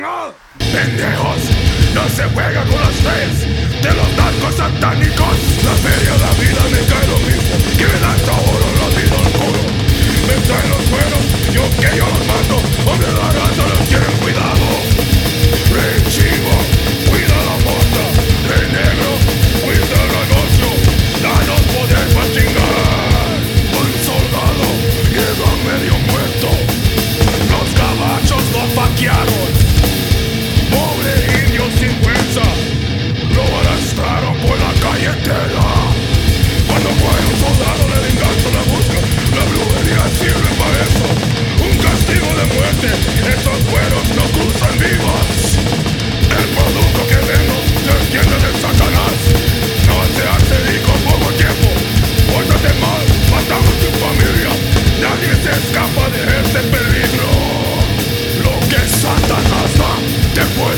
Pendejos, no se juega con las fees de los narcos satánicos. La feria, la vida me cae lo mismo que me dan oro, la vida al coro. Me traen los cueros, yo que yo los mato. Hombre, la raza los tienen cuidado. Rey chivo, cuida la mota. Rey negro, cuida el negocio. Danos poder para chingar. Un soldado quedó medio muerto. Los gabachos lo faquearon. Pobre indio sin fuerza, lo arrastraron por la calle entera. Cuando cae un soldado le venganza la busca, la brujería sirve para eso. Un castigo de muerte, esos cueros no cruzan vivas. El producto que vemos se entiende de Satanás. No se hace rico en poco tiempo. Pórtate mal, matamos tu familia. Nadie se escapa de este peligro. Lo que Satanás da, te puede